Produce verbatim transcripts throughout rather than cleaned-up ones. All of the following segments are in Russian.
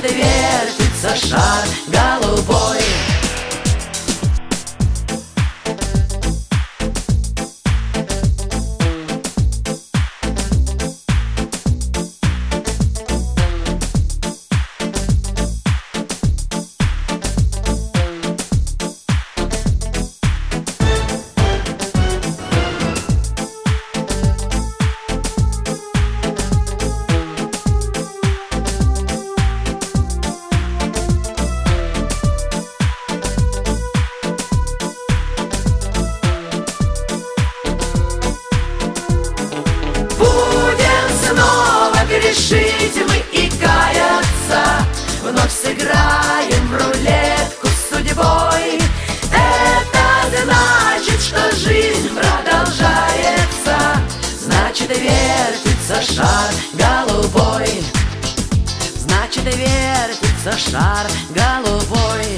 вертится шар голубой. Грешить мы и каяться, вновь сыграем в рулетку с судьбой. Это значит, что жизнь продолжается, значит, вертится шар голубой. Значит, вертится шар голубой.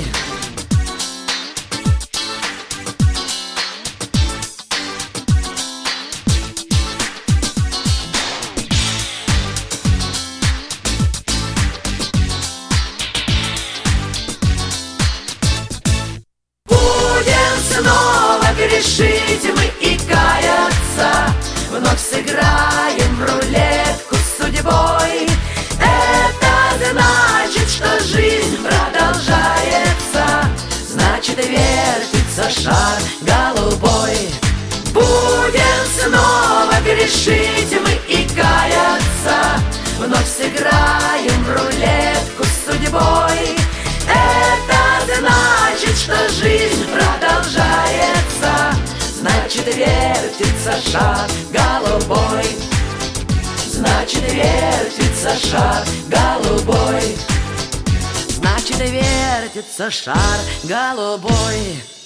Снова грешить мы и каяться, вновь сыграем в рулетку с судьбой. Это значит, что жизнь продолжается, значит, вертится шар голубой. Будем снова грешить мы и каяться, вновь сыграем в рулетку с судьбой. Это значит, что жизнь продолжается, значит, вертится шар голубой. Значит, вертится шар голубой. Значит, вертится шар голубой.